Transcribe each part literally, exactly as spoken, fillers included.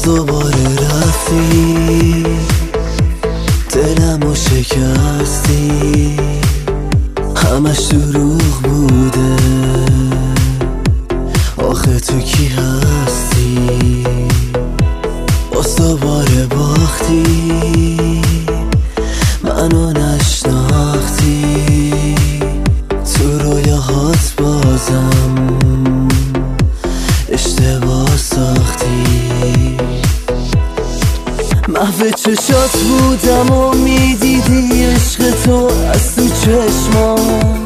دوباره رفتی، دلمو شکستی، همش دروغ بوده، آخه تو کی هستی؟ باز دوباره باختی، منو نشناختی، تو رویاهات بازم اشتباه ساختی. محو چشات بودم و میدیدی عشق تو از تو چشمام،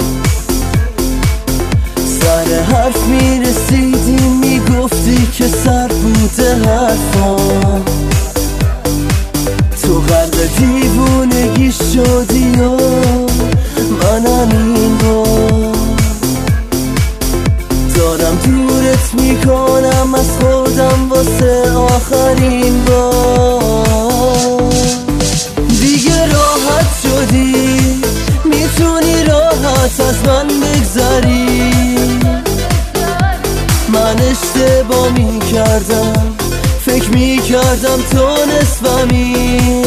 سر حرف میرسیدی میگفتی که سر بوده حرفام، تو غرق دیوونگی شدی و منم این بار دارم دورت میکنم از خودم واسه آخرین بار. دیگه راحت شدی، میتونی راحت از من بگذری، من اشتباه میکردم، فکر میکردم تو نصفمی،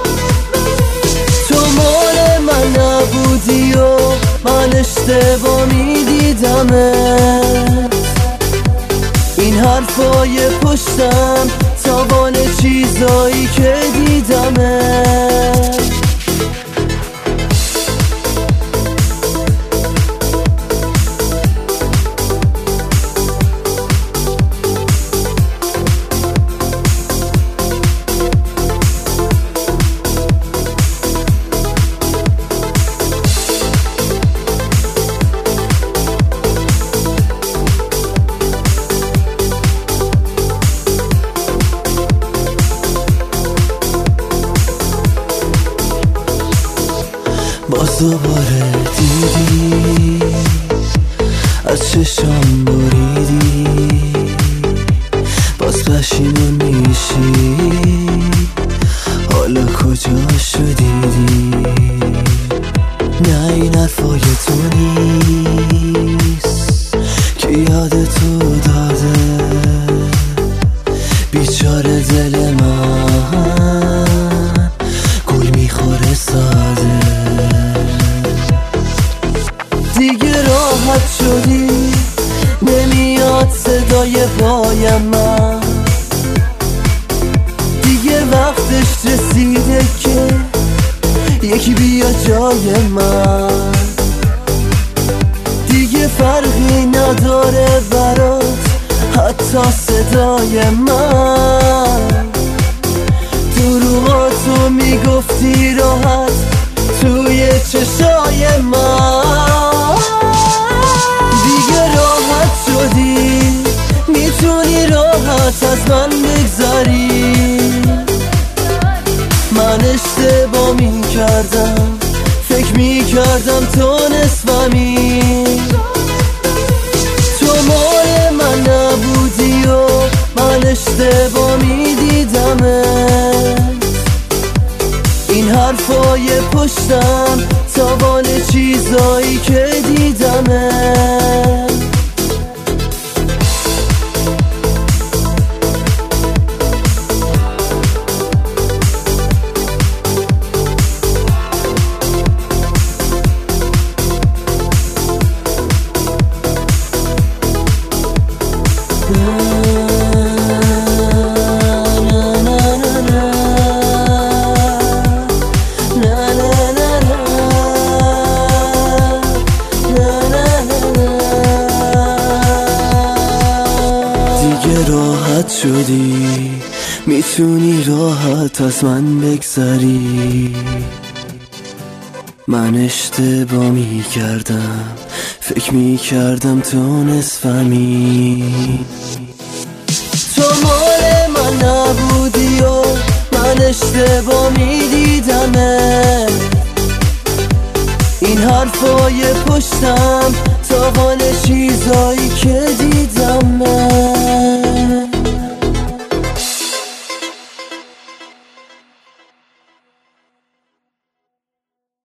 تو مال من نبودی و من اشتباه میدیدمت. این حرفای پشتم تاوان چیزایی که دیدمت. باز دوباره دیدی، از چشام بریدی، باز پشیمون میشی، حالا کجا شدیدی؟ نه این حرفای تو نیست که یاد تو داده، بیچاره دل من گل میخوره ساده. دیگه راحت شدی، نمیاد صدای پایم من، دیگه وقتش رسیده که یکی بیا جای من، دیگه فرقی نداره برات حتی صدای من. دروغاتو میگفتی راحت توی چشای من، دیگه راحت شدی، میتونی راحت از من بگذری، من اشتباه میکردم، فکر میکردم تو نصفمی، تو مال من نبودی و من اشتباه میدیدمت. این حرفای پشتم تاوان چیزایی که دیدمت. راحت شدی، میتونی راحت از من بگذری، من اشتباه میکردم، فکر میکردم تو نصفمی، تو مال من نبودی و من اشتباه میدیدمت. این حرفای پشتم تاوان چیزایی که دیدم.